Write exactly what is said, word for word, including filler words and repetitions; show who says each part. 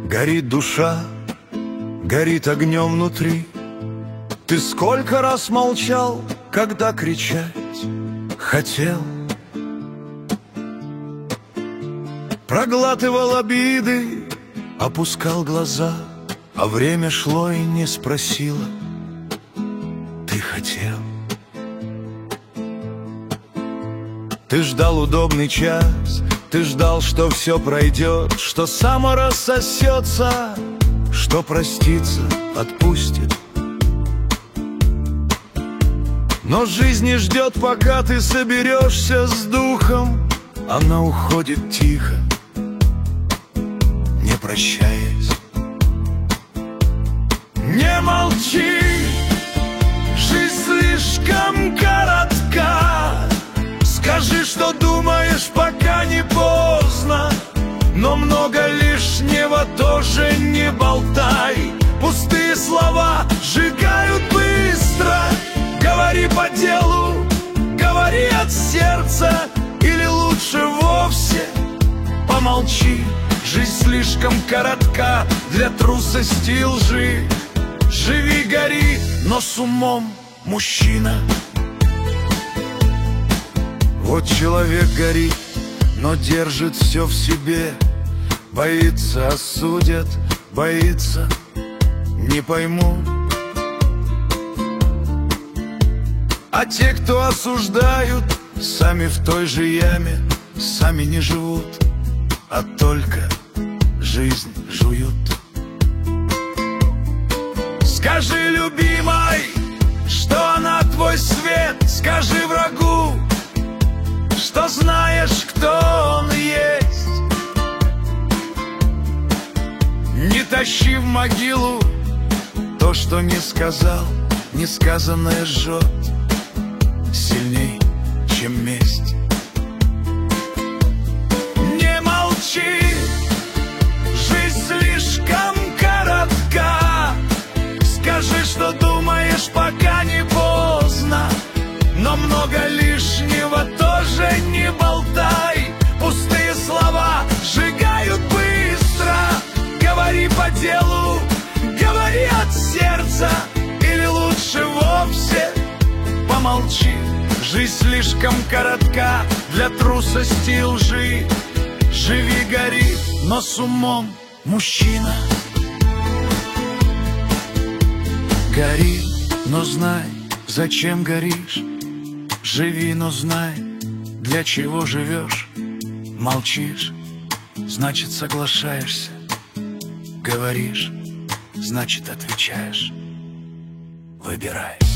Speaker 1: Горит душа, горит огнем внутри. Ты сколько раз молчал, когда кричать хотел. Проглатывал обиды, опускал глаза, а время шло и не спросило: ты хотел? Ты ждал удобный час, ты ждал, что все пройдет, что само рассосется, что простится, отпустит. Но жизнь не ждет, пока ты соберешься с духом. Она уходит тихо, не прощаясь. Не молчи, жизнь слишком коротка. Скажи, что думаешь, пока не поздно. Но много лишнего тоже не болтай. Пустые слова сжигают быстро. Говори по делу, говори от сердца, или лучше вовсе помолчи. Жизнь слишком коротка для трусости и лжи. Живи, гори, но с умом, мужчина. Вот человек горит, но держит все в себе. Боится, осудят, боится, не пойму. А те, кто осуждают, сами в той же яме, сами не живут, а только жизнь жуют. Скажи, любимой, что она твой свет. Скажи врагу, что знаешь, кто он есть. Не тащи в могилу то, что не сказал. Несказанное жжет сильней, чем месть. Не молчи, жизнь слишком коротка. Скажи, что думаешь, пока не поздно. Но много лишнего тоже не болтай. Пустые слова сжигают быстро. Говори по делу, говори от сердца, или лучше вовсе помолчи. Жизнь слишком коротка для трусости и лжи. Живи, гори, но с умом, мужчина. Гори, но знай, зачем горишь. Живи, но знай, для чего живешь. Молчишь, значит соглашаешься. Говоришь, значит отвечаешь. Выбирай.